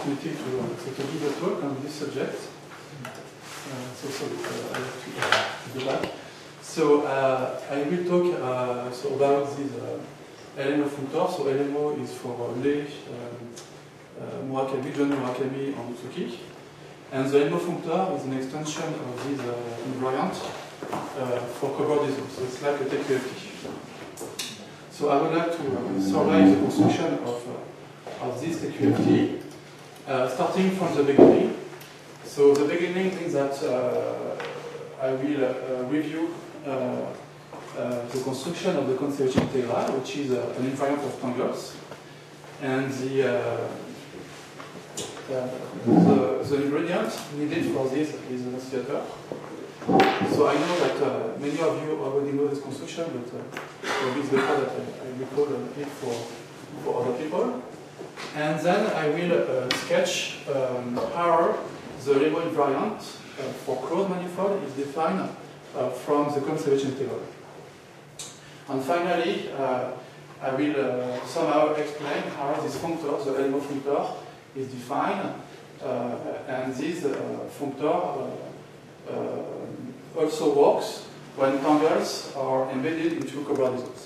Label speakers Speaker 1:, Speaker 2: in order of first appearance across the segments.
Speaker 1: opportunity to give a talk on this subject. So sorry, I have to do that. So I will talk about this LMO functor. So LMO is for Lei, Murakami, John Murakami, and Utsuki. And the LMO functor is an extension of this invariant for cobordism. So it's like a TQFT. So I would like to summarize the construction of this TQFT, starting from the beginning. So the beginning means that I will review the construction of the conservation integral, which is an invariant of tangles, and the ingredient needed for this is an oscillator. So I know that many of you already know this construction, but it's better that I recall it for other people. And then I will sketch how the Lebo invariant for closed manifold is defined from the conservation integral. And finally, I will somehow explain how this functor, the Lebo functor, is defined, and this functor also works when tangles are embedded into cobordisms.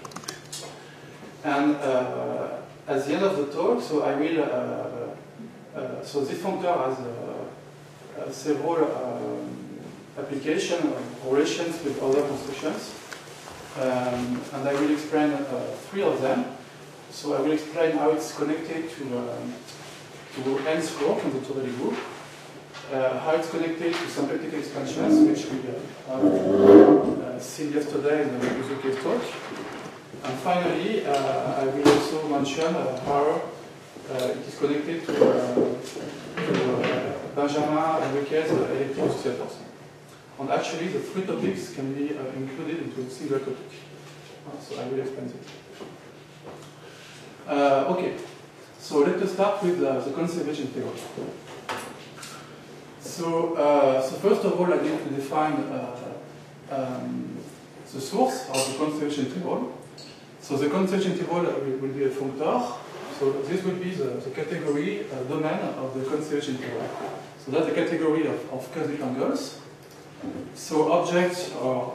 Speaker 1: And at the end of the talk, so I will, so this functor has several applications or relations with other constructions, and I will explain 3 of them. So I will explain how it's connected to N's work in the totally group, how it's connected to symplectic expansions, which we have seen yesterday in the Uzuke's talk. And finally, I will also mention how it is connected to Benjamin Henriquez elliptic oscillators. And actually, the 3 topics can be included into a single topic. So I will explain this. Okay, so let us start with the conservation integral. So first of all, I need to define the source of the conservation integral. So the conservation integral will be a functor. So this will be the category domain of the conservation integral. So that's the category of quasi tangles. So objects are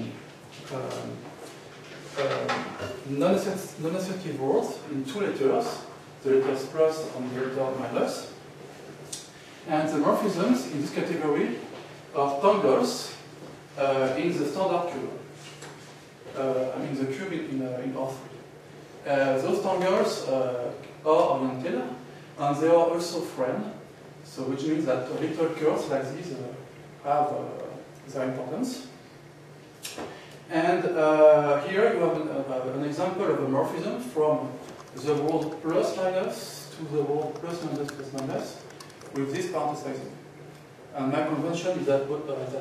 Speaker 1: non-assertive words in 2 letters, the letters plus and the letter minus. And the morphisms in this category are tangles in the standard cube. I mean the cube in R3. Those tangles are oriented, and they are also friend, so which means that little curves like this have their importance. And here you have an example of a morphism from the word plus minus to the word plus minus plus minus with this parenthesizing. And my convention is that,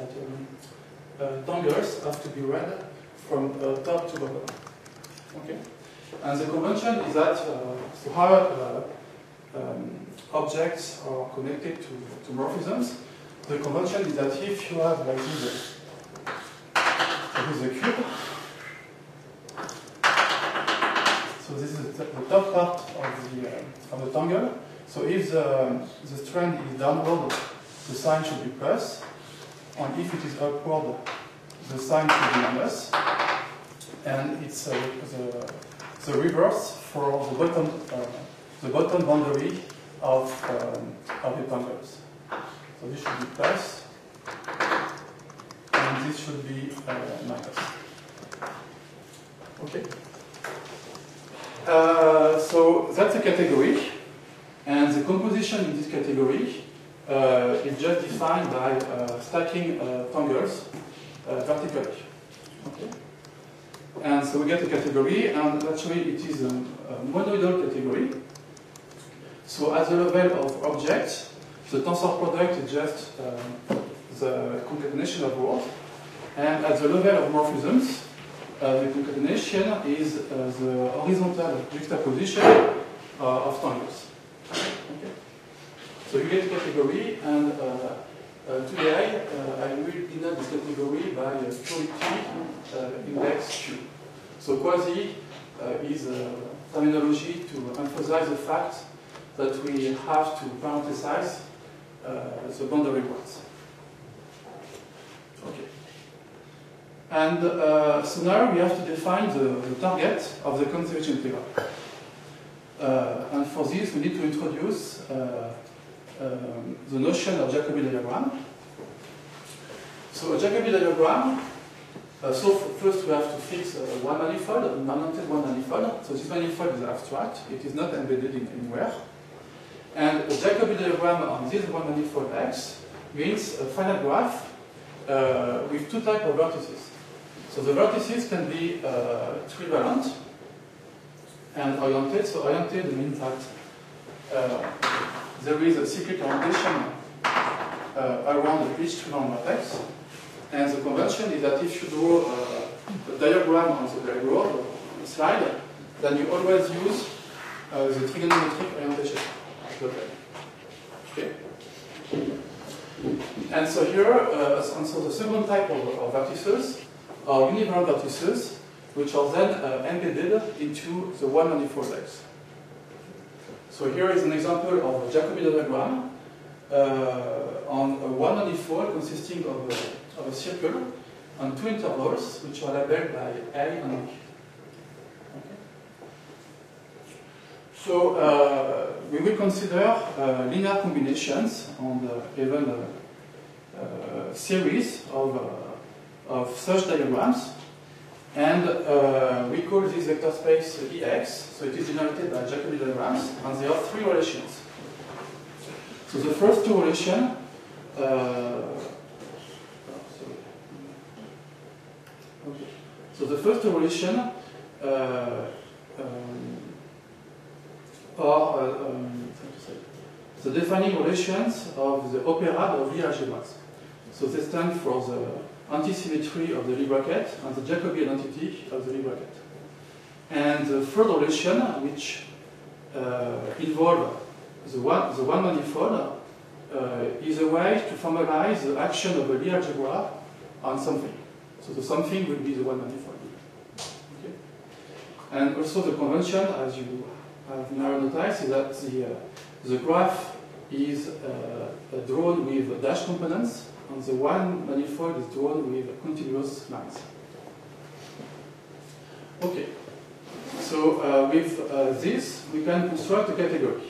Speaker 1: tangles have to be read from top to bottom. Okay? And the convention is that so how objects are connected to morphisms, the convention is that if you have like this, a cube, so this is the top part of the tangle. So if the strand is downward, the sign should be plus, and if it is upward, the sign should be minus. And it's the reverse for the bottom boundary of the tangles. So this should be plus, and this should be minus. Okay. So that's a category, and the composition in this category is just defined by stacking tangles vertically. Okay. And so we get a category, and actually it is a monoidal category. So at the level of objects, the tensor product is just the concatenation of words, and at the level of morphisms, the concatenation is the horizontal juxtaposition of tangles. Okay. So you get a category, and today I will denote this category by purity index Q. So quasi is a terminology to emphasize the fact that we have to parenthesize the boundary points. Okay. And so now we have to define the target of the conservation integral. And for this, we need to introduce the notion of Jacobi diagram. So a Jacobi diagram, so first we have to fix one manifold, a non-unted one manifold. So this manifold is abstract, it is not embedded in anywhere. And a Jacobi diagram on this one manifold X means a finite graph with two types of vertices. So the vertices can be trivalent and oriented. So oriented means that there is a cyclic orientation around each trivalent vertex. And the convention is that if you draw a diagram on the diagram slide, then you always use the trigonometric orientation. Okay. And so here, and so the second type of vertices are univalent vertices, which are then embedded into the one manifold X. So here is an example of a Jacobi diagram on a one manifold consisting of a circle and two intervals, which are labeled by A and B. Okay. So we will consider linear combinations and even series of such diagrams. And we call this vector space Ex, so it is generated by Jacobi diagrams, and there are three relations. So the first two relations So the first two relations are the defining relations of the opera of Lie algebras. So they stand for the antisymmetry of the Lie bracket and the Jacobi identity of the Lie bracket. And the third relation, which involves the one manifold, is a way to formalize the action of a Lie algebra on something. So the something will be the one manifold. Okay? And also the convention, as you have now noticed, is that the graph is drawn with dash components, and the one manifold is drawn with continuous lines. Okay. So with this, we can construct a category.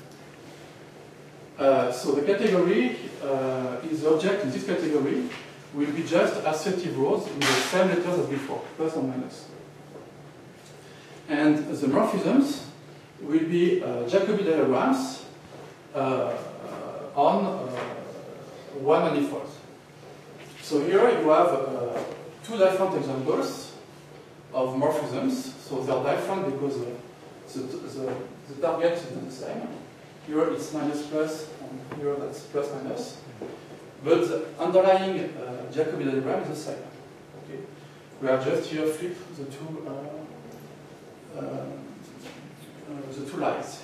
Speaker 1: So the category is the object in this category will be just associative rows in the same letters as before, plus or minus. And the morphisms will be Jacobi diagrams on one manifold. So here you have two different examples of morphisms. So they are different because the target is not the same. Here it's minus plus, and here that's plus minus. But the underlying Jacobi diagram is the same. Okay. We have just here flipped the two lines.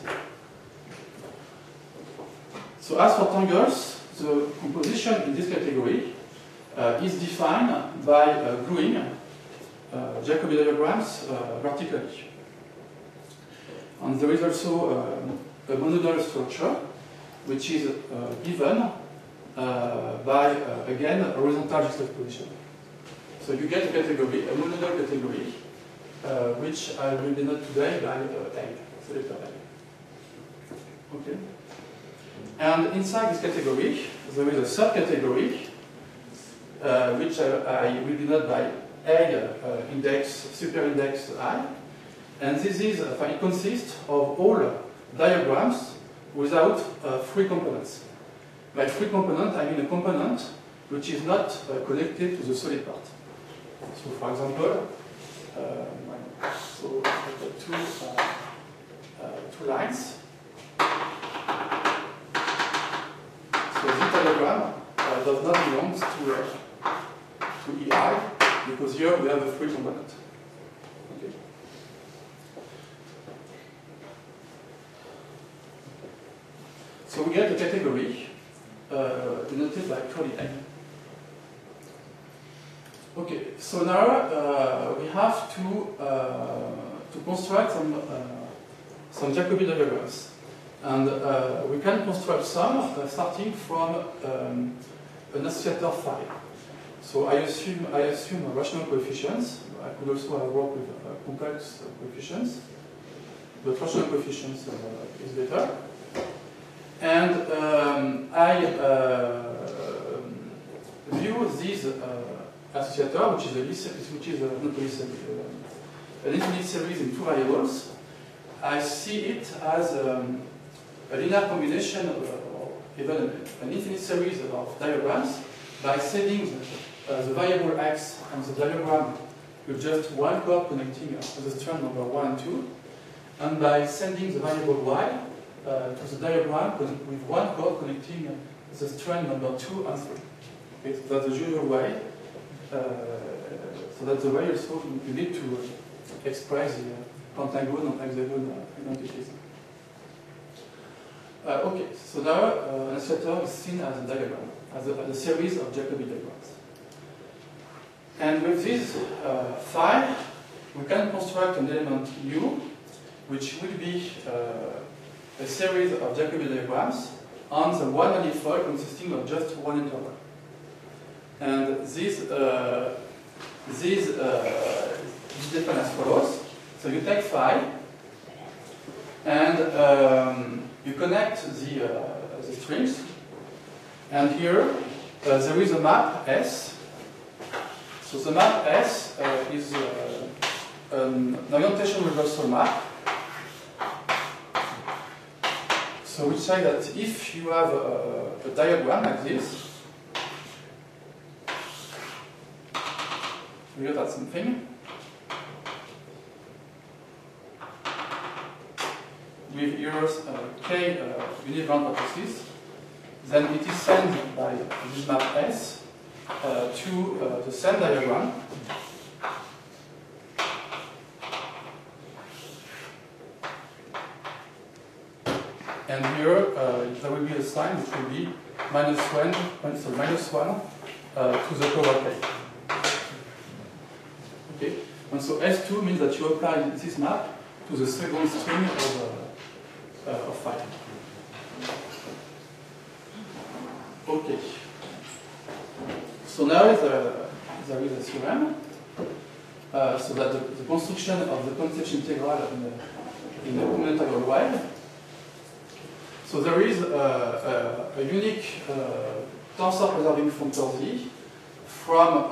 Speaker 1: So as for tangles, the composition in this category is defined by gluing Jacobi diagrams vertically. And there is also a monodal structure, which is given by, again, a horizontal juxtaposition. So you get a category, a monodal category, which I will denote today by A, so letter A. Okay? And inside this category, there is a subcategory, which I will denote by A index, superindex I. And this is, it consists of all diagrams without free components. By free component, I mean a component which is not connected to the solid part. So, for example, so I've got two lines. So this diagram does not belong to EI because here we have a free component. Okay. So we get a category denoted by curly A. Okay, so now we have to construct some Jacobi diagrams. And we can construct some starting from an associator phi. So I assume rational coefficients. I could also have worked with complex coefficients, but rational coefficients is better. And I view this associator, which is an infinite series in two variables. I see it as a linear combination of even an infinite series of diagrams by setting the variable x on the diagram with just one chord connecting the strand number 1 and 2, and by sending the variable y to the diagram with one chord connecting the strand number 2 and 3. Okay, so that's the usual way. So that's the way also you need to express the pentagon and hexagon identities. Okay, so now an associator is seen as a diagram, as a series of Jacobi diagrams. And with this phi, we can construct an element U, which will be a series of Jacobi diagrams on the one manifold consisting of just one interval. And this is defined as follows. So you take phi, and you connect the strings, and here there is a map S. So the map S is an orientation reversal map. So we say that if you have a diagram like this, we got at something with here k univariant matrices, then it is sent by this map S to the same diagram. And here there will be a sign which will be minus 1 to the power k. Okay, and so S2 means that you apply this map to the second string of phi. Okay. So now there is a theorem, so that the construction of the conception integral in the combinatorial way. So there is a unique tensor preserving functor Z from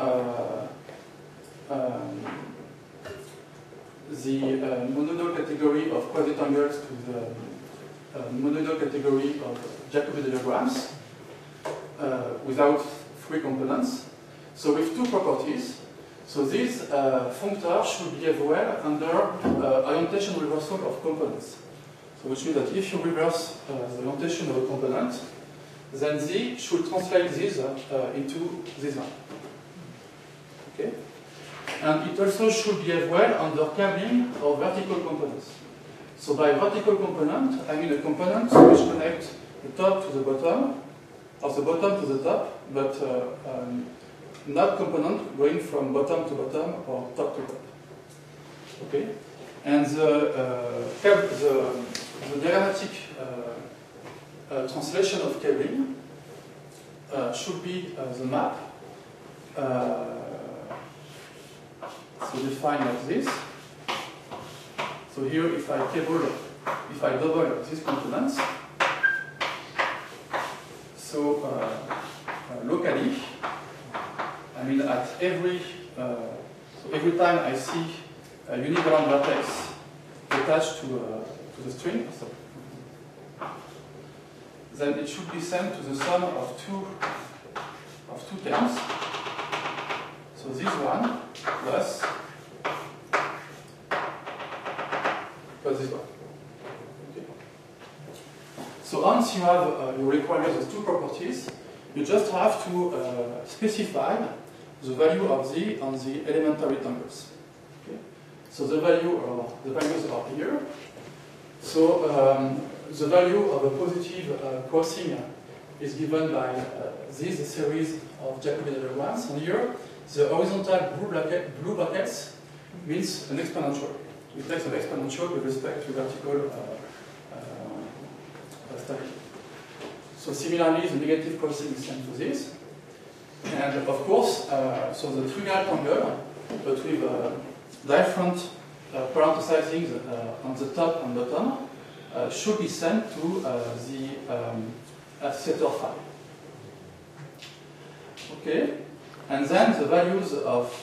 Speaker 1: the monoidal category of quasi-tangles to the monoidal category of Jacobi diagrams without three components. So with two properties. So this functor should behave well under orientation reversal of components. So which means that if you reverse the orientation of a component, then Z should translate this into this one. Okay? And it also should behave well under cabling of vertical components. So by vertical component, I mean a component which connects the top to the bottom, or the bottom to the top, but not component going from bottom to bottom or top to top. Okay? And the diagrammatic translation of cabling should be the map. So defined like this. So here, if I double these components, so locally, I mean at every time I see a univariant vertex attached to the string, so then it should be sent to the sum of two terms. So this one plus this one. Okay. So once you have you require those two properties, you just have to specify the value of Z on the elementary tangles. Okay. So the values are here. So the value of a positive crossing is given by this series of Jacobi diagrams. And here, the horizontal blue brackets means an exponential. It takes an exponential with respect to vertical stacking. So similarly, the negative crossing is same to this. And of course, so the trivial tangle, but with different parenthesizing on the top and bottom, should be sent to the associator file. Okay, and then the values of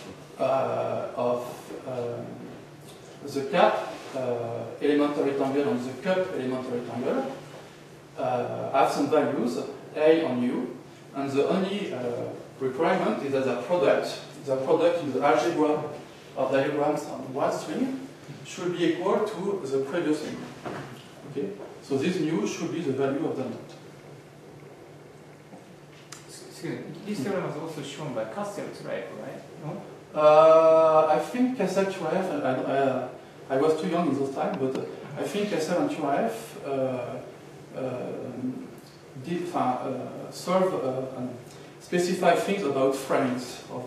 Speaker 1: the cap elementary tangle and the cup elementary tangle have some values, A and U, and the only requirement is that the product in the algebra of diagrams on one string should be equal to the previous mu. Okay, so this mu should be the value of the knot.
Speaker 2: Excuse me, this theorem was also shown by Cassel-Tuaeff, right? No?
Speaker 1: I think Cassel-Tuaeff, I was too young in those times, but I think Cassel and Tuaeff did specify things about framings of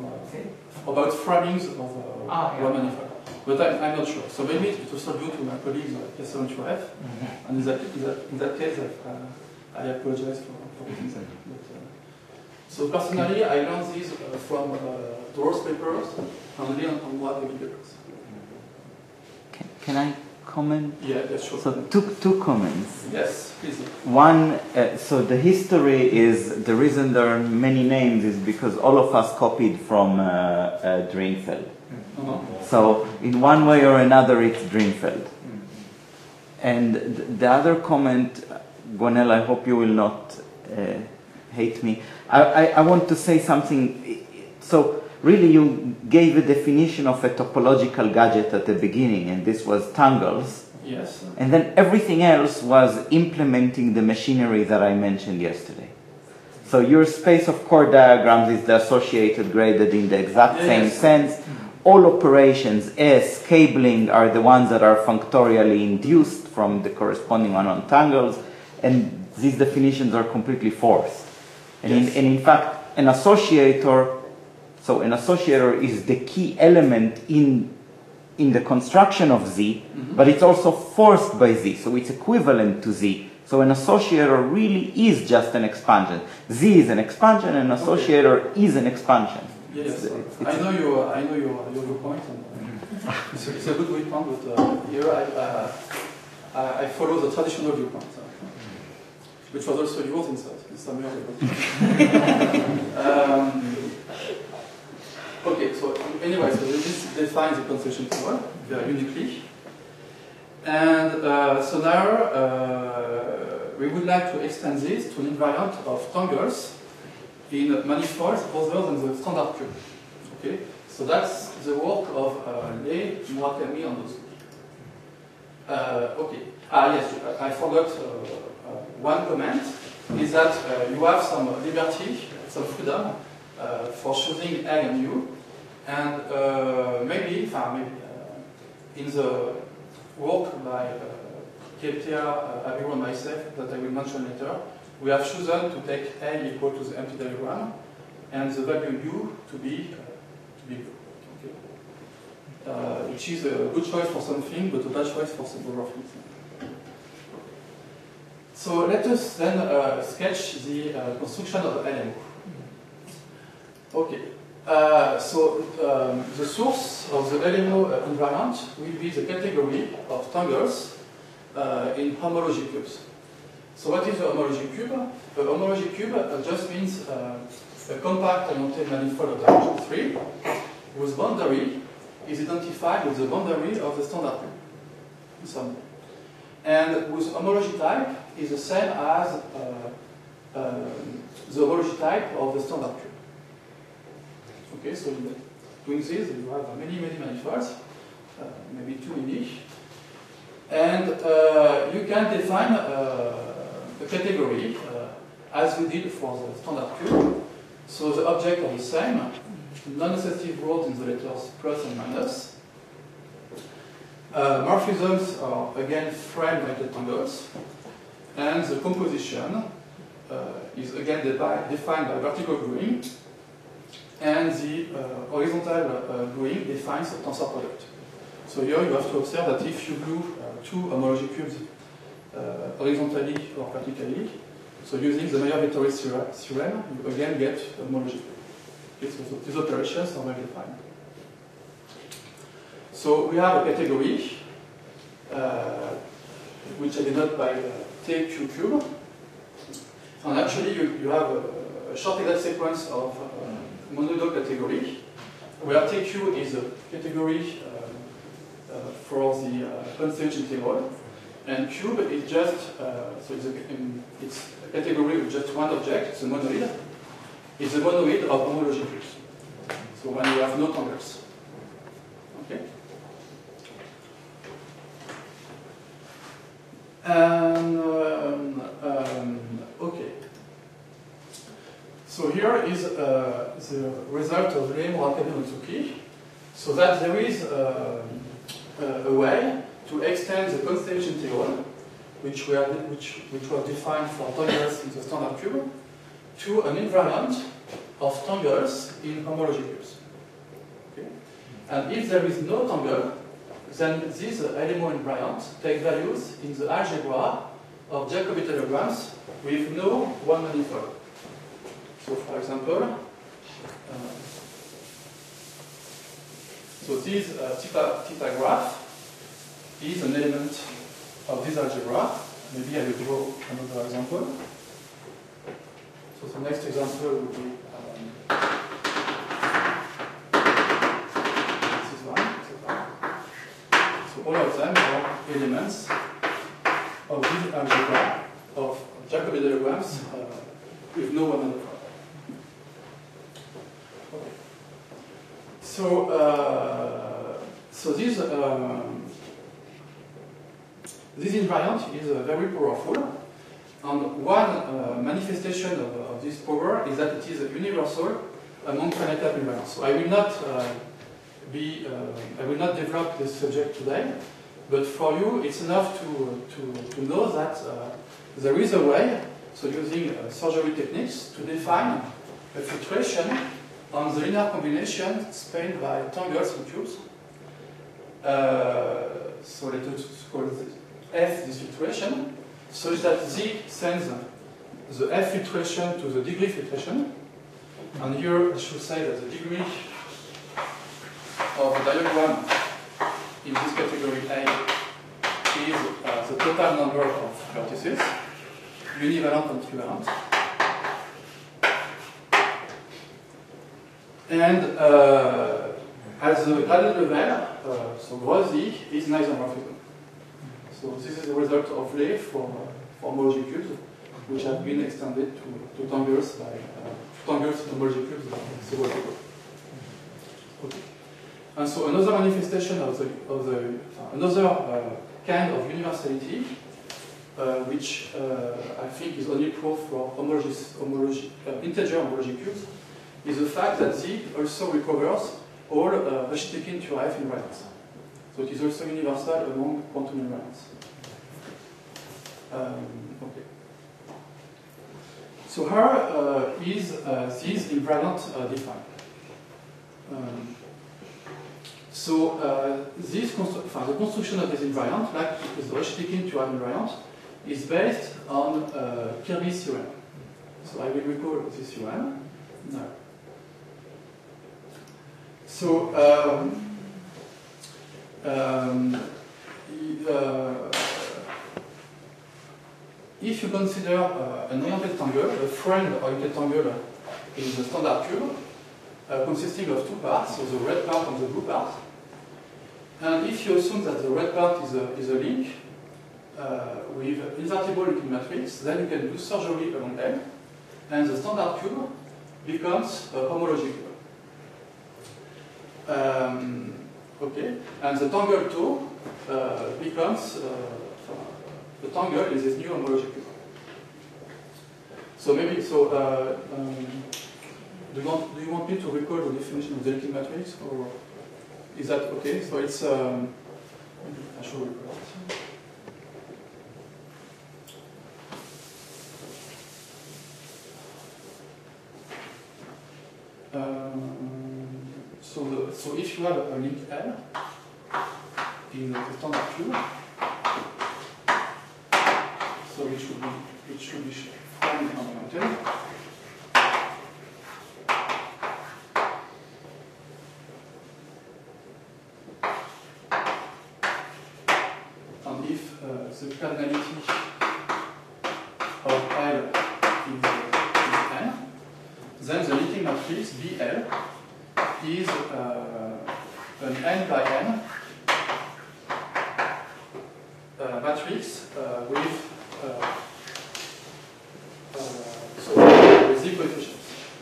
Speaker 1: one manifold. But I'm not sure. So maybe it was due to my colleagues Cassel and Tuaeff, and in that case, I apologize for getting that. So personally, I learned this from Doros papers and Leon and Moab papers.
Speaker 3: Can I comment?
Speaker 1: Yeah, that's sure.
Speaker 3: So two comments.
Speaker 1: Yes, please.
Speaker 3: One, so the history is, the reason there are many names is because all of us copied from Drinfeld. So in one way or another, it's Drinfeld. And the other comment, Gwenel, I hope you will not hate me. I want to say something. So really you gave a definition of a topological gadget at the beginning, and this was tangles.
Speaker 1: Yes.
Speaker 3: And then everything else was implementing the machinery that I mentioned yesterday. So your space of chord diagrams is the associated graded in the exact same sense. All operations, S, cabling, are the ones that are functorially induced from the corresponding one on tangles, and these definitions are completely forced. And, in fact, an associator, so an associator is the key element in the construction of Z, but it's also forced by Z, so it's equivalent to Z. So an associator really is just an expansion. Z is an expansion, and an associator is an expansion.
Speaker 1: Yes, I know your point. It's a good viewpoint, but here I follow the traditional viewpoint, which was also yours in some years ago. Okay, so anyway, so this defines the concentration table uniquely. And so now we would like to extend this to an invariant of tangles in manifolds other than the standard cube. Okay, so that's the work of Lei, Murakami, and Ozu. Okay. Yes, I forgot one comment is that you have some liberty, some freedom for choosing A and U, and maybe in the work by Keptia, Abiru, and myself that I will mention later, we have chosen to take A equal to the empty diagram and the value U to be blue. Okay. Which is a good choice for something, but a bad choice for some other things. So let us then sketch the construction of the LMO. Okay. So the source of the LMO invariant will be the category of tangles in homology cubes. So what is a homology cube? A homology cube just means a compact oriented manifold of dimension 3 whose boundary is identified with the boundary of the standard cube in some way, and whose homology type is the same as the homology type of the standard cube. Okay, so in doing this, you have many manifolds, maybe too many, and you can define a category as we did for the standard cube. So the objects are the same, non-associative words in the letters plus and minus. Morphisms are again frame-related tangles, and the composition is again defined by vertical gluing, and the horizontal gluing defines the tensor product. So here you have to observe that if you glue two homology cubes horizontally or vertically. So using the Meyer-Vittori theorem, you again get homology. Okay, so these operations are well defined. So we have a category which I denote by TQ cube. And actually you have a short-headed sequence of monoidal category, where TQ is a category for the constant integral, and cube is just, so it's a category with just one object, it's a monoid. It's a monoid of homology cubes. So when you have no tangles. Okay? And, okay. So here is the result of Lehm, Murakami, and Tsuki. So that there is a way to extend the constellation integral, which was defined for tangles in the standard cube, to an invariant of tangles in homology cubes. Okay? And if there is no tangle, then this LMO invariant takes values in the algebra of Jacobi telegrams with no one manifold. So, for example, so this theta graph is an element of this algebra. Maybe I will draw another example. So the next example would be this one, etc. So all of them are elements of this algebra of Jacobi telegrams with no one manifold. Okay. So this invariant is very powerful, and one manifestation of this power is that it is universal among finite type invariants. So I will not develop this subject today, but for you it's enough to know that there is a way, so using surgery techniques, to define a filtration on the linear combination spanned by tangles in cubes. So let's call F this filtration, such that Z sends the F filtration to the degree filtration. And here I should say that the degree of the diagram in this category A is the total number of vertices, univalent and trivalent. And at the graded level, so rho Z is an isomorphism. So this is the result of Lehm for homology cubes, which have been extended to tangles by tangles in homology cubes several ago. Okay. And so another manifestation of another kind of universality, which I think is only proof for integer homology cubes, is the fact that Z also recovers all Reshetikhin-Turaev invariants. So it is also universal among quantum invariants. Okay. So how is this invariant defined? The construction of this invariant, like with the Reshetikhin-Turaev invariant, is based on Kirby's theorem. So I will recall this theorem now. So if you consider an oriented tangle, a friend-oriented tangle in the standard cube, consisting of two parts, so the red part and the blue part, and if you assume that the red part is a link with invertible linking matrix, then you can do surgery along them, and the standard cube becomes a homology cube. Okay, and the tangle too becomes the tangle is this new homology cube. So maybe do you want me to recall the definition of the linking matrix, or is that okay? So it's I should recall it. So if you have a link L in the standard cube, so it should be formed on the mountain. And if the cardinality of L is n, then the leaking matrix BL is an n by n matrix with the coefficients.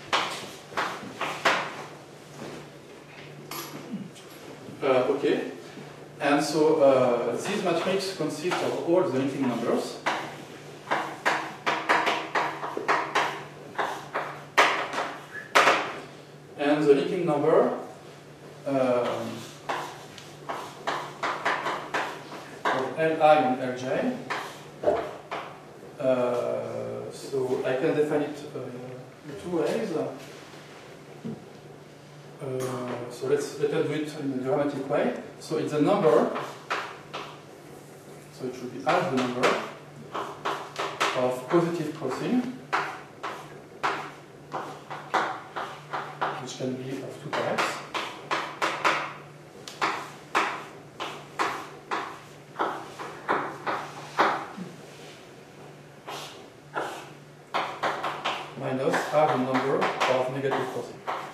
Speaker 1: Okay, and so this matrix consists of all the leading numbers. And the leading number of Li and Lj. So I can define it in two ways. So let us do it in a dramatic way. So it's a number, so it should be half the number of positive crossing, which can be of two types. Minus half the number of negative crossing.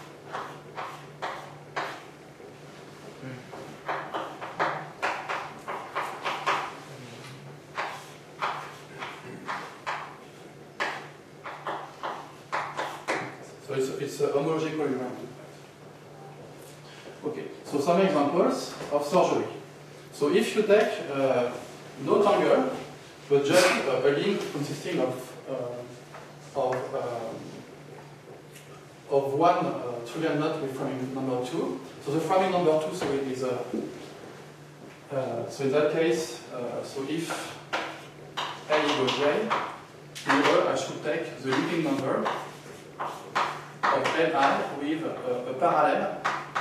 Speaker 1: So it's a homological event. Okay, so some examples of surgery. So if you take no tangle, but just a link consisting of one trivial knot with framing number 2. So the framing number 2, so it is so in that case, so if L equals J, here I should take the leading number of Li with a parallel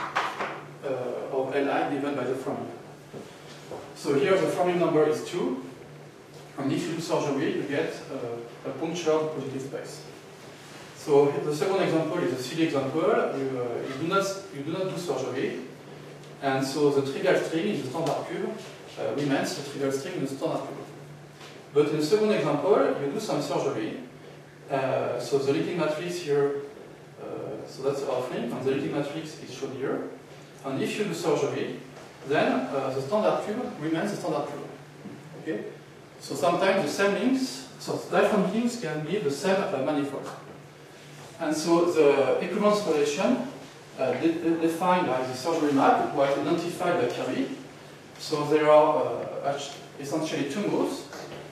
Speaker 1: of Li given by the framing. So here the framing number is 2, and if you do surgery, you get a punctured positive space. So the second example is a silly example. You do not do surgery, and so the trivial string in the standard cube remains the trivial string in the standard cube. But in the second example, you do some surgery. So the leading matrix here, so that's our link, and the leading matrix is shown here. And if you do surgery, then the standard cube remains the standard cube. Okay? So sometimes the same links, so different links can be the same manifold. And so the equivalence relation defined by the surgery map was identified by Kirby. So there are essentially two moves.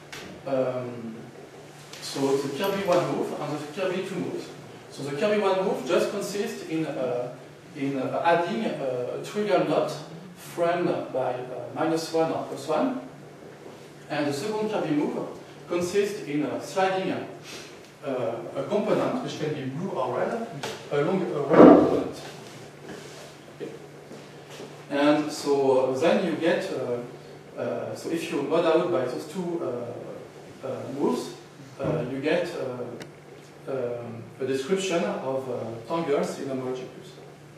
Speaker 1: So the Kirby one move and the Kirby two moves. So the Kirby one move just consists in adding a trivial knot framed by -1 or +1. And the second Kirby move consists in sliding a component, which can be blue or red, along a red component. Okay. And so then you get, so if you mod out by those two moves, you get a description of tangles in homology cubes.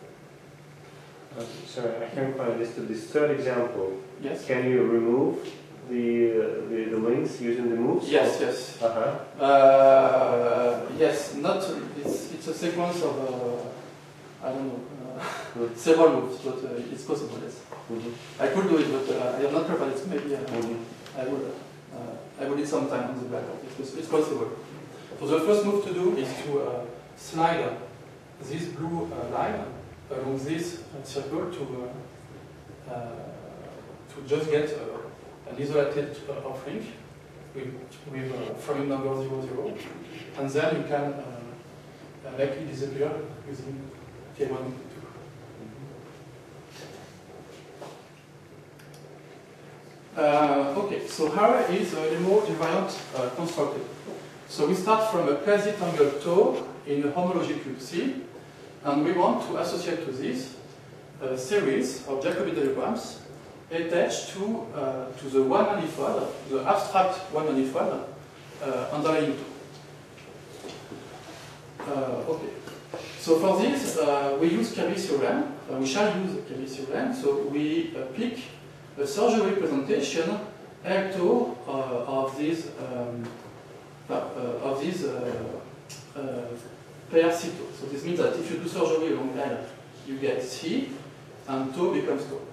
Speaker 4: Sorry, I can't quite understand this third example.
Speaker 1: Yes.
Speaker 4: Can you remove the links using the moves?
Speaker 1: Yes, yes. Yes, not. It's a sequence of I don't know several moves, but it's possible. Yes. I could do it, but I have not prepared it. Maybe I will need some time on the blackboard. It's possible. So the first move to do is to slide this blue line along this circle to just get an isolated link with framing number 0, 0, and then you can make it disappear using K1 and K2. Okay, so how is the Lemmo invariant constructed? So we start from a quasi-tangle tau in a homology cube C, and we want to associate to this a series of Jacobi diagrams attached to the one manifold, the abstract one manifold, underlying 2. Okay. So for this, we use Kirby theorem. We shall use Kirby theorem. So we pick a surgery representation L2 of this pair C2. So this means that if you do surgery along L, you get C, and 2 becomes 2.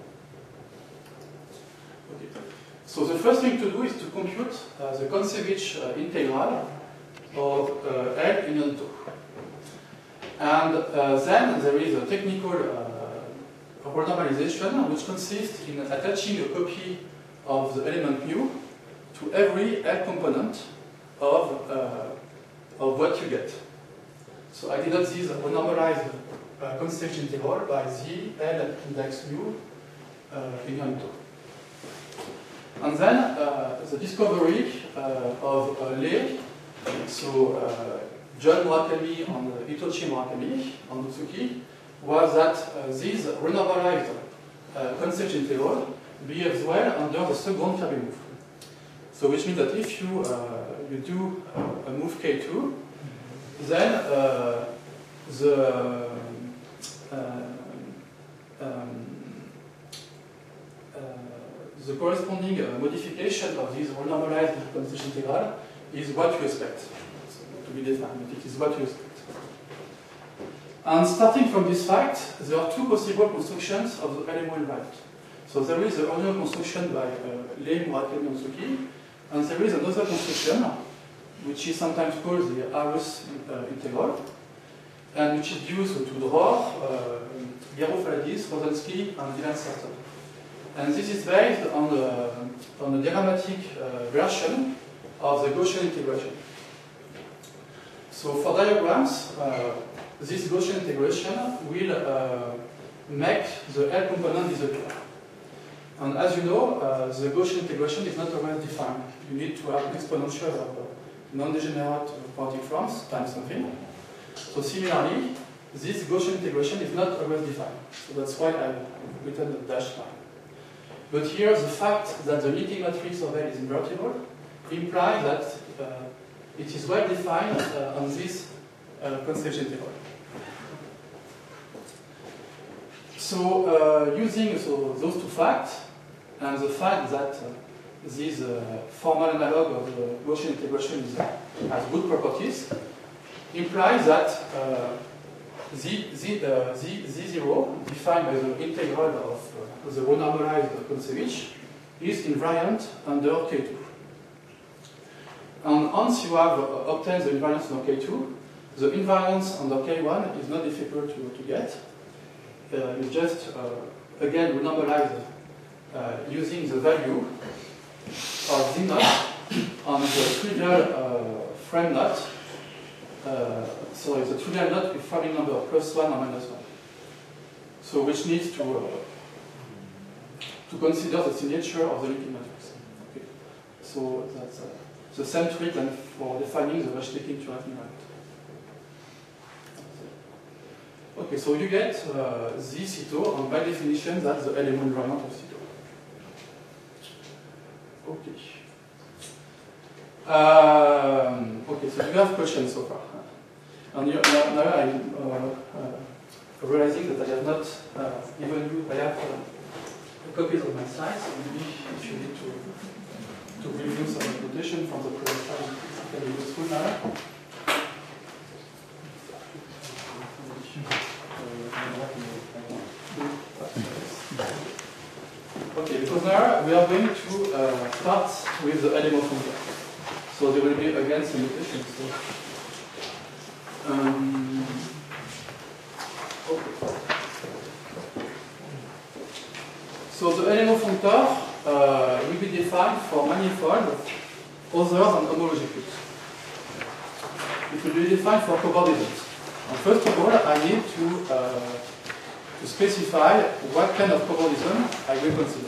Speaker 1: Okay. So the first thing to do is to compute the Kontsevich integral of L union 2. And then there is a technical normalization which consists in attaching a copy of the element mu to every L component of what you get. So I denote this normalized Kontsevich integral by the L index mu union 2. And then the discovery of Lei, so John Murakami and Hitoshi Murakami and Utsuki, was that this renormalized Kontsevich integral behaves well under the second Kirby move. So which means that if you do a move K2, then the corresponding modification of this renormalized Kontsevich integral is what you expect. So to be defined, but it is what you expect. And starting from this fact, there are two possible constructions of the LMO invariant. So there is the original construction by Lei, Murakami, and Utsuki, and there is another construction, which is sometimes called the Arus integral, and which is used to draw Gerofalidis, Rosansky, and Dylan-Sarton. And this is based on the diagrammatic version of the Gaussian integration. So for diagrams, this Gaussian integration will make the L component disappear. And as you know, the Gaussian integration is not always defined. You need to have an exponential of non-degenerate quantiforms times something. So similarly, this Gaussian integration is not always defined. So that's why I've written a dashed line. But here, the fact that the Litting matrix of L is invertible implies that it is well defined on this Kontsevich integral. So using those two facts, and the fact that this formal analog of the Gaussian integration has good properties, implies that Z0, defined by the integral of the renormalized Kontsevich, is invariant under K2. And once you have obtained the invariance under K2, the invariance under K1 is not difficult to get. You just, again, renormalize using the value of Z naught on the trivial frame knot. So it's a trivial knot with framing number +1 or -1. So which needs to consider the signature of the Litting matrix. Okay. So that's the same trick than for defining the Reshlekin Turret invariant. Okay, so you get Z Cito, and by definition, that's the LMO invariant of Cito. Okay. Okay, so you have questions so far. And now I'm realizing that I have not given you, I have copies of my slides, so maybe if you need to review some notation from the previous slide, it can be useful now. Okay, because now we are going to start with the LMO functor. So there will be again some notations. Okay. So the LMO functor will be defined for manifold other than homology groups. It will be defined for cobordisms. And first of all, I need to specify what kind of cobordism I will consider.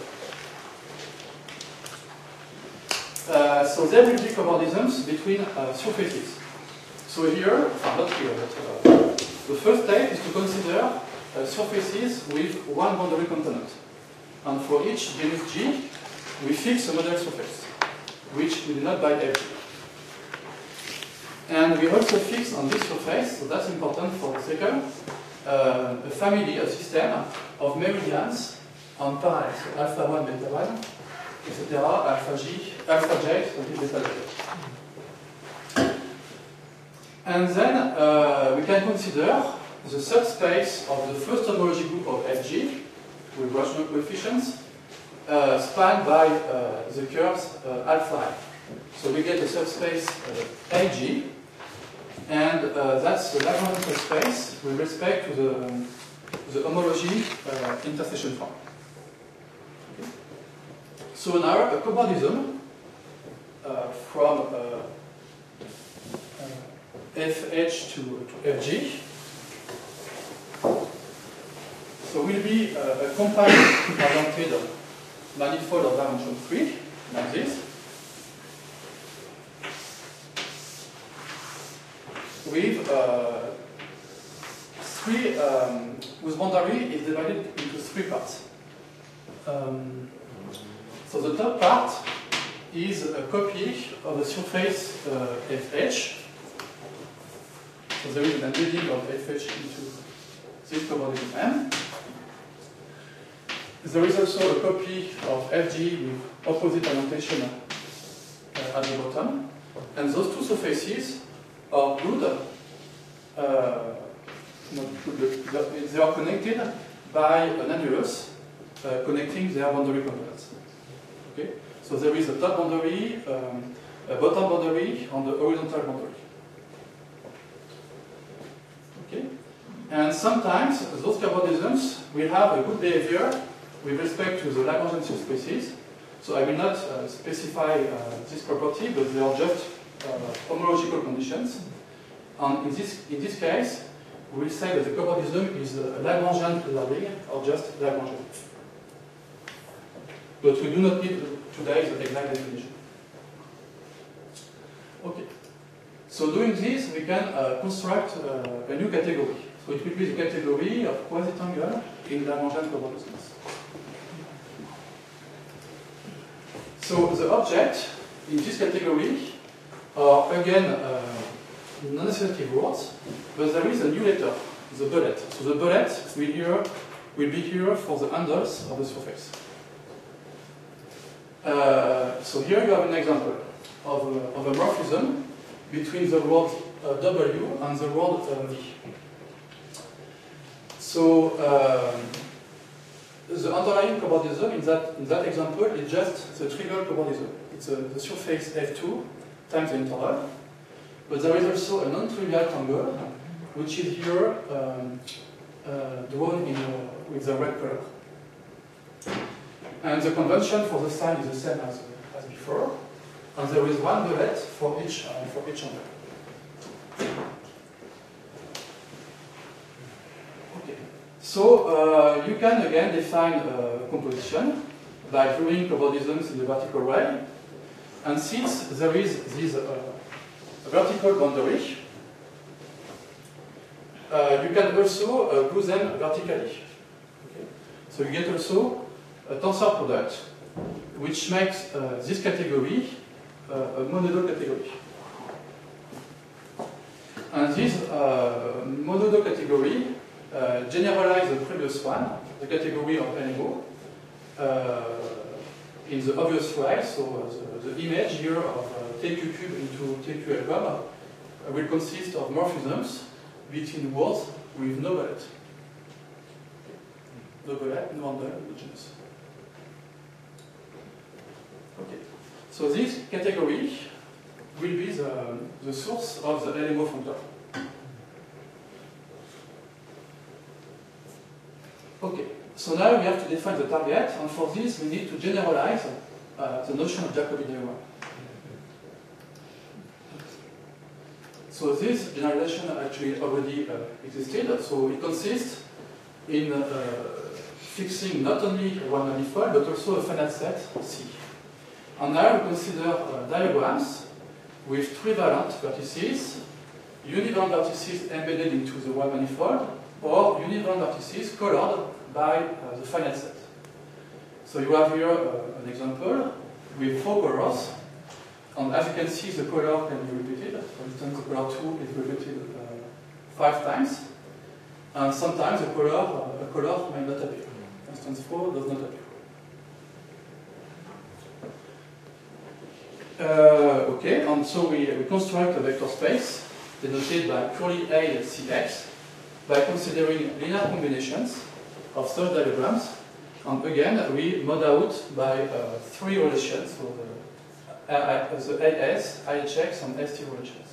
Speaker 1: So there will be cobordisms between surfaces. So here, not here, but the first step is to consider surfaces with one boundary component. And for each genus G, we fix a model surface, which we denote by Fg. And we also fix on this surface, so that's important for the second, a family, a system of meridians on parallel, so alpha 1, beta 1, etc., alpha j, until beta j. And then we can consider the subspace of the first homology group of Fg with rational coefficients spanned by the curves alpha I. So we get a subspace Ag, and that's the Lagrangian subspace with respect to the homology intersection form. Okay. So now a cobordism from Fh to Fg. So will be a compile-oriented manifold of dimension 3, like this, with whose boundary is divided into 3 parts. So the top part is a copy of the surface Fh. So there is an embedding of Fh into this cobordism M. There is also a copy of Fg with opposite orientation at the bottom. And those two surfaces are good. They are connected by an annulus connecting their boundary components. Okay? So there is a top boundary, a bottom boundary, and the horizontal boundary. Okay? And sometimes those cobordisms will have a good behavior with respect to the Lagrangian subspaces. So I will not specify this property, but they are just homological conditions. And in this case, we will say that the cobordism is a Lagrangian Larding or just Lagrangian. But we do not need today the exact definition. Okay. So doing this, we can construct a new category. So it will be the category of quasi-tangle in Lagrangian cobordisms. So the object in this category are again non-associative words, but there is a new letter, the bullet. So the bullet will be here for the handles of the surface. So here you have an example of a morphism between the word W and the word V. So the underlying cobordism in that example is just the trivial cobordism. It's the surface F2 times the interval. But there is also a non-trivial tangle, which is here drawn with the red color. And the convention for the sign is the same as before. And there is one bullet for each angle. Okay. So you can again define a composition by drawing cobordisms in the vertical way. And since there is this vertical boundary, you can also glue them vertically. Okay. So you get also a tensor product, which makes this category a monodal category. And this monodal category generalizes the previous one, the category of LMO, in the obvious way. So the image here of TQ cube into TQ album will consist of morphisms between words with no bullet. No bullet, no handle, no genus. Okay. So this category will be the source of the LMO functor. Okay. So now we have to define the target, and for this we need to generalize the notion of Jacobi diagram. So this generalization actually already existed. So it consists in fixing not only one manifold but also a finite set C. And now we consider diagrams with trivalent vertices, univalent vertices embedded into the one manifold, or univalent vertices colored by the finite set. So you have here an example with 4 colors. And as you can see, the color can be repeated. For instance, the color 2 is repeated 5 times. And sometimes a color may not appear. For instance, 4 does not appear. Okay, and so we construct a vector space denoted by purely A Cx by considering linear combinations of such diagrams. And again, we mod out by 3 relations, so the AS, IHX, and ST relations.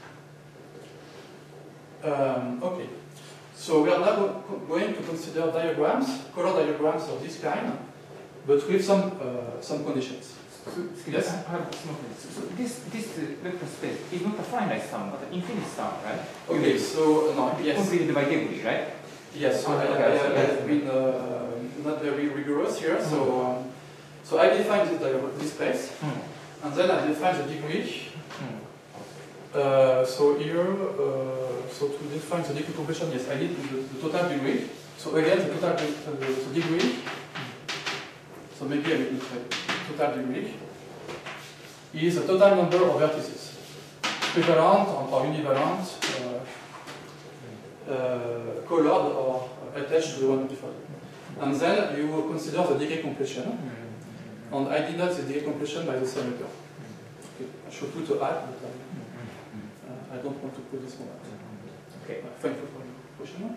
Speaker 1: Okay, so we are now going to consider diagrams, color diagrams of this kind, but with some conditions.
Speaker 2: So,
Speaker 1: Yes?
Speaker 2: I have a small question. So this vector space is not a finite sum, but an infinite sum, right?
Speaker 1: Okay, so no, yes.
Speaker 2: Completed by degree, right?
Speaker 1: Yes, so I have been not very rigorous here. So I define this space, and then I define the degree. So here, so to define the degree compression, yes, I need the total degree. So again, the total the degree. So maybe I will put total degree is the total number of vertices, equivalent or univalent, colored or attached to the one before. And then you will consider the decay compression. And I did not the decay compression by the same method. Okay. I should put a hat, but I don't want to put this one.
Speaker 2: Okay.
Speaker 1: Thank you for your question.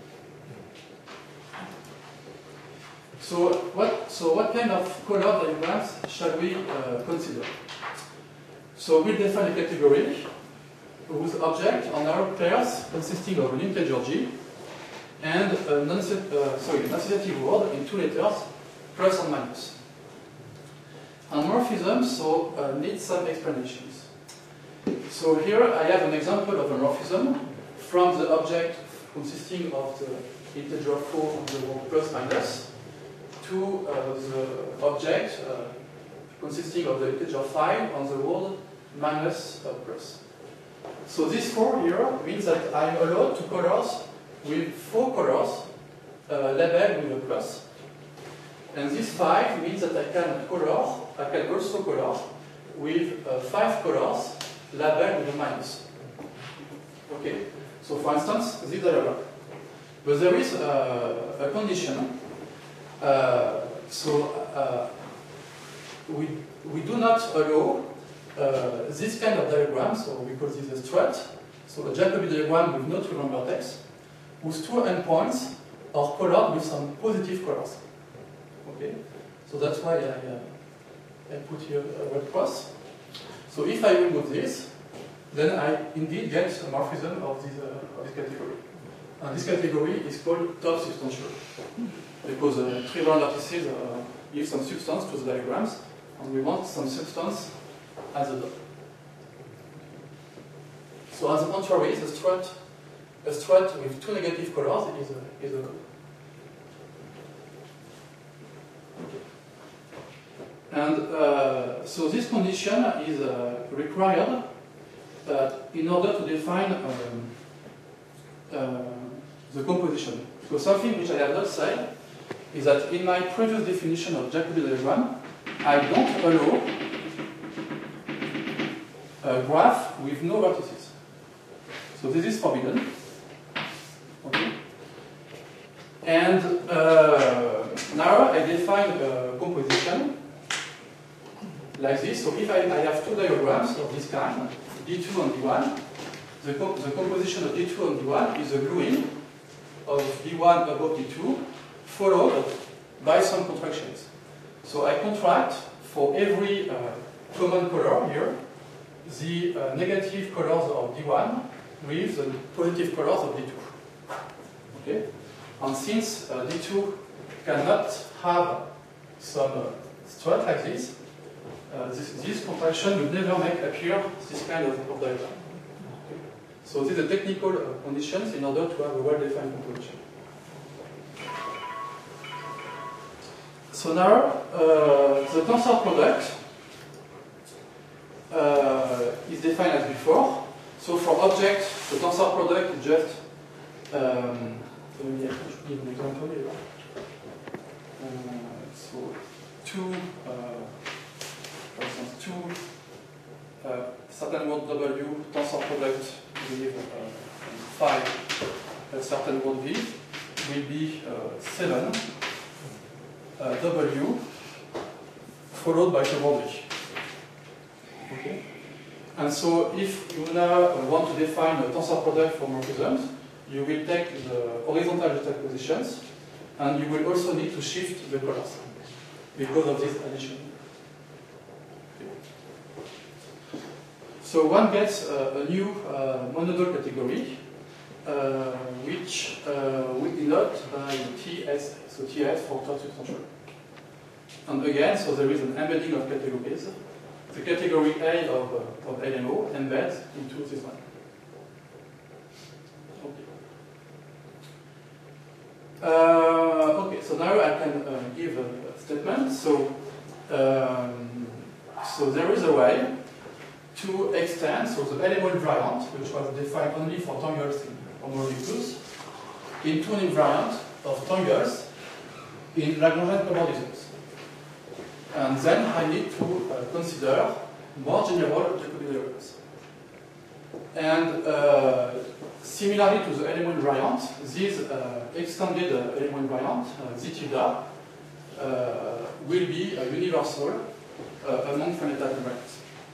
Speaker 1: So what kind of color diagrams shall we consider? So we define a category whose object are narrow pairs consisting of an integer g and a non-associative word in 2 letters, plus and minus. And morphism needs some explanations. So here I have an example of a morphism from the object consisting of the integer 4 on the word plus minus to the object consisting of the integer 5 on the word minus plus. So this 4 here means that I am allowed to colors with 4 colors labeled with a plus. And this 5 means that I can also color with 5 colors labeled with a minus. Okay, so for instance, this diagram. But there is a condition. We do not allow this kind of diagram, so we call this a strut. So a Jacobi diagram with no trivial vertex, whose 2 endpoints are colored with some positive colors. Okay, so that's why I put here a red cross. So if I remove this, then I indeed get a morphism of this category. And this category is called top substantial, because trivial vertices give some substance to the diagrams, and we want some substance at the top. So on the contrary, a strut with 2 negative colors is a okay. And so this condition is required in order to define the composition. So something which I have not said is that in my previous definition of Jacobi diagram, I don't allow a graph with no vertices. So this is forbidden. Okay. And now I define a composition like this. So if I have 2 diagrams of this kind, D2 and D1, the composition of D2 and D1 is a gluing of D1 above D2, followed by some contractions. So I contract for every common color here, the negative colors of D1 with the positive colors of D2. Okay? And since D2 cannot have some strut like this, this contraction will never make appear this kind of diagram. Okay? So these are technical conditions in order to have a well-defined composition. So now, the tensor product is defined as before. So for object, the tensor product is just, let me give an example here. So for instance, certain word W tensor product with phi a certain word V will be 7 W followed by the word V. Okay? And so if you now want to define a tensor product for morphisms, you will take the horizontal juxtapositions and you will also need to shift the colors because of this addition. So one gets a new monodal category, which we denote by TS, so TS for third substantial. And again, so there is an embedding of categories. The category A of LMO embeds into this one. Okay, so now I can give a statement. So there is a way to extend, so the LMO invariant, which was defined only for tangles in homologous, into an invariant of tangles in Lagrangian cobordisms. And then I need to consider more general Jacobi-diagrams. And similarly to the LMO invariant, this extended LMO invariant, Z tilde, will be universal among finite invariants.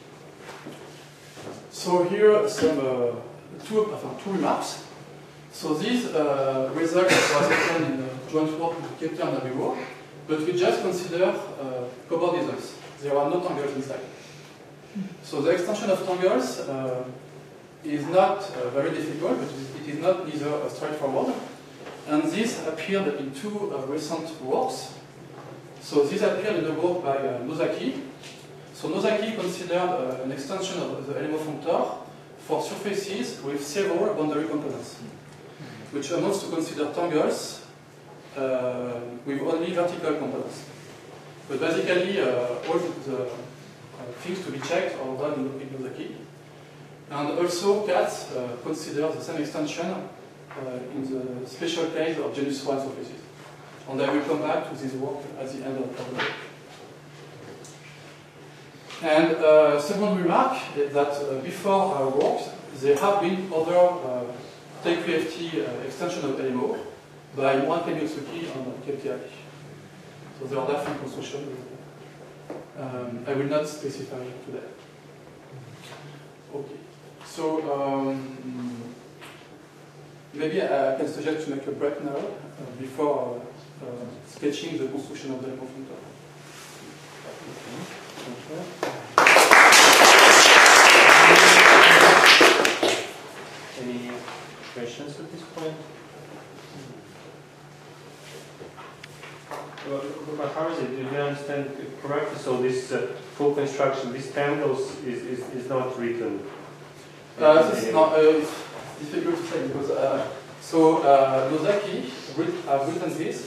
Speaker 1: So here some two remarks. So this result was obtained in joint work with Kepler and Nabuo, but we just consider cobordisms. There are no tangles inside. So the extension of tangles is not very difficult, but it is not neither straightforward. And this appeared in two recent works. So this appeared in the work by Nozaki. So Nozaki considered an extension of the LMO functor for surfaces with several boundary components, which amounts to consider tangles with only vertical components. But basically, all the things to be checked are done in Nozaki. And also, Katz considers the same extension in the special case of genus 1 surfaces. And I will come back to this work at the end of the work. And second remark is that before our works, there have been other TQ-FT extension of LMO by Murakami Otsuki and KPI. So there are different constructions. I will not specify today. Okay. So maybe I can suggest to make a break now before sketching the construction of the LMO functor.
Speaker 4: Any questions at this point? Well, how is it? Did I understand correctly? So this full construction, these tangles is not written.
Speaker 1: This is not, it's difficult to say because Nozaki have written this.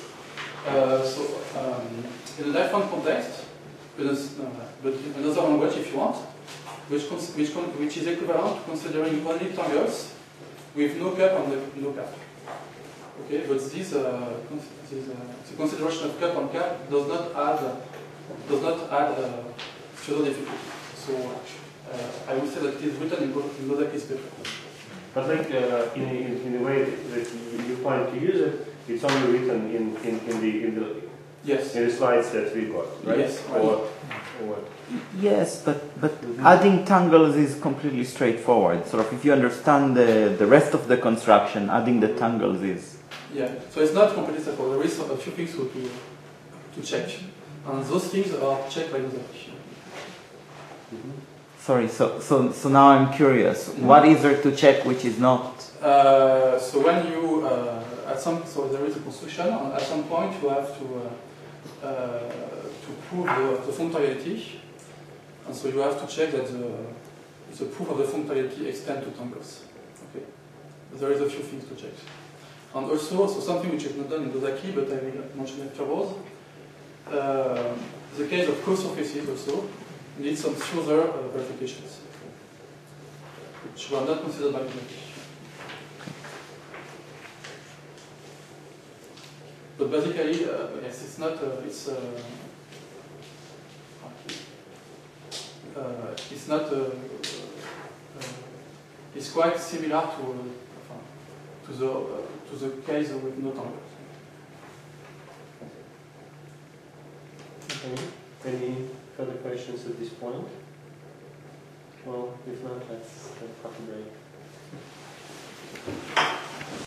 Speaker 1: In a different context, but in another language if you want, which is equivalent to considering only tangles with no cap and no cap. Okay, but this the consideration of cap and cap does not add further difficulty. So I would say that it is written in Nozaki's paper.
Speaker 4: But like in the way that you plan to use it, it's only written in the
Speaker 1: yes,
Speaker 4: in the slides that we got, right?
Speaker 1: Yes, right.
Speaker 4: Or
Speaker 3: Yes, but adding tangles is completely straightforward. Sort of, if you understand the rest of the construction, adding the tangles is.
Speaker 1: Yeah, so it's not completely straightforward. There is a few things to check, and those things are checked by Nozaki.
Speaker 3: Sorry, so now I'm curious. What is there to check which is not?
Speaker 1: So when you so there is a construction, and at some point you have to prove the functoriality, and so you have to check that the proof of the functoriality extends to tangles. Okay, but there is a few things to check, and also so something which is not done in Nozaki, but I will mention afterwards. The case of co-surfaces also needs some further verifications, which were not considered by Nozaki. But basically, yes, it's not. it's not it's quite similar to the case with no tangles.
Speaker 4: Okay. Any further questions at this point? Well, if not, let's have a break.